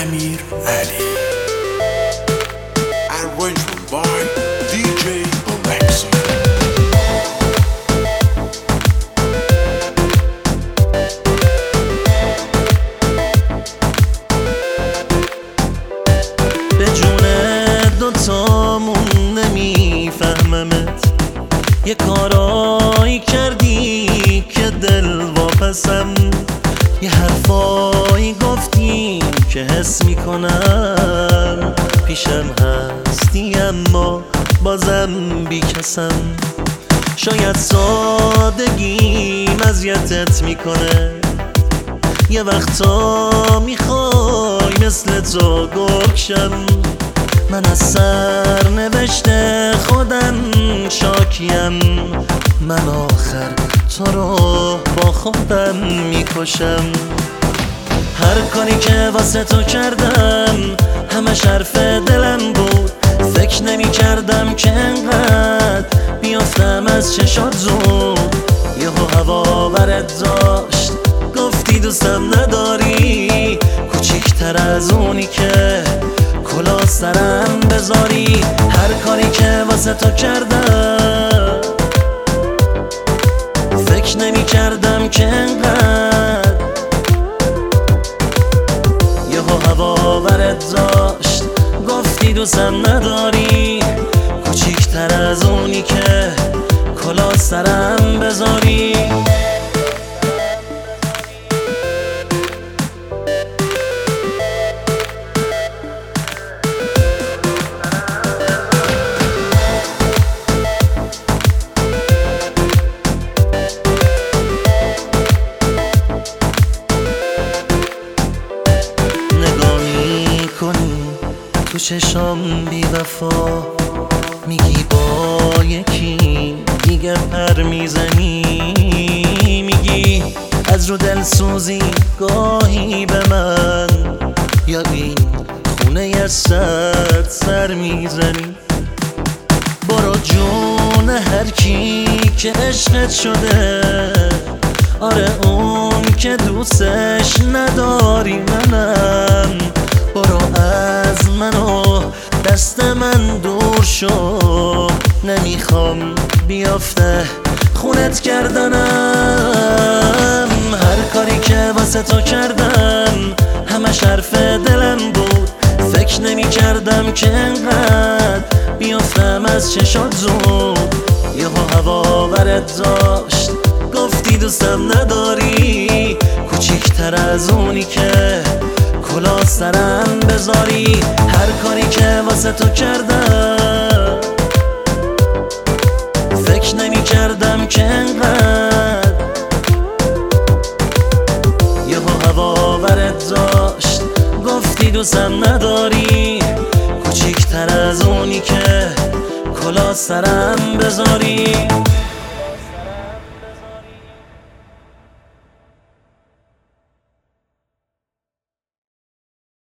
Amir Ali. Arrangement by DJ Alexi. به جون دوتامون نمیفهممت، یه کارایی کردی که دل واپسم، یه حرفایی گفتی که حس میکنم پیشم هستی اما بازم بیکسم. شاید سادگیم اذیتت میکنه، یه وقتا میخوای مثل تو گرگشم. من از سرنوشت خودم شاکیم، من آخر تو رو با خودم میکشم. هر کاری که واسه تو کردم همش حرف دلم بود، فکر نمی کردم که انقدر بیافتم از چشات زود. یهو هوا برت داشت گفتی دوستم نداری، کوچیکتر از اونی که کلاه سرم بذاری. هر کاری که واسه تو کردم فکر نمی کردم که انقدر یهو هوا برت داشت گفتی دوستم نداری، کوچیکتر از اونی که کلاه سرم بذاری. تو چشام بی وفا میگی با یکی دیگه پر میزنی، میگی از رو دل سوزی گاهی به من، یا این خونه یستت سر میزنی. برو جون هر کی که عشقت شده، آره اون که دوستش نداری منم. برو از منو دست من دور شو، نمیخوام بیافته خونت کردنم. هر کاری که واسه تو کردم همش حرف دلم بود، فکر نمی کردم که انقدر بیافتم از چشات زود. یهو هوا برت داشت گفتی دوستم نداری، کوچیکتر از اونی که کلاه سرم بذاری. هر کاری که واسه تو کردم فکر نمی کردم که انقدر یهو هوا برت داشت گفتی دوستم نداری، کوچیکتر از اونی که کلاه سرم بذاری.